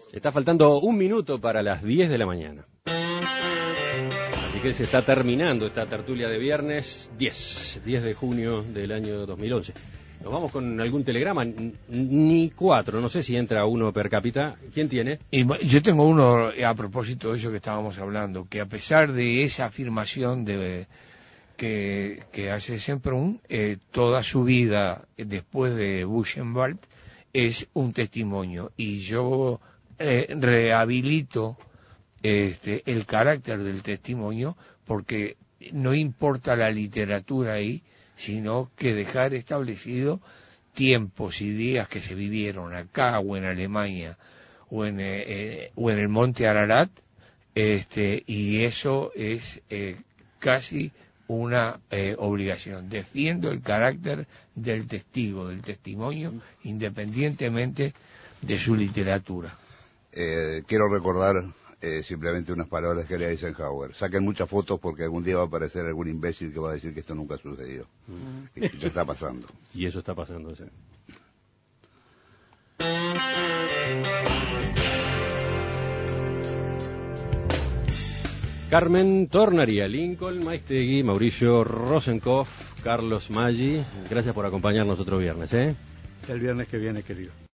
Está faltando un minuto para las 10 de la mañana. Así que se está terminando esta tertulia de viernes 10 de junio del año 2011. Nos vamos con algún telegrama, ni 4, no sé si entra uno per cápita. ¿Quién tiene? Yo tengo uno a propósito de eso que estábamos hablando, que a pesar de esa afirmación que hace Semprún, toda su vida después de Buchenwald es un testimonio, y yo rehabilito el carácter del testimonio, porque no importa la literatura ahí, sino que dejar establecido tiempos y días que se vivieron acá o en Alemania o en el Monte Ararat, y eso es casi una obligación. Defiendo el carácter del testigo, del testimonio, independientemente de su literatura. Quiero recordar simplemente unas palabras que le Eisenhower. Saquen muchas fotos porque algún día va a aparecer algún imbécil que va a decir que esto nunca sucedió. Y ya está pasando. Y eso está pasando, sí. Carmen Tornaría, Lincoln Maistegui, Mauricio Rosenkopf, Carlos Maggi, gracias por acompañarnos otro viernes. El viernes que viene, querido.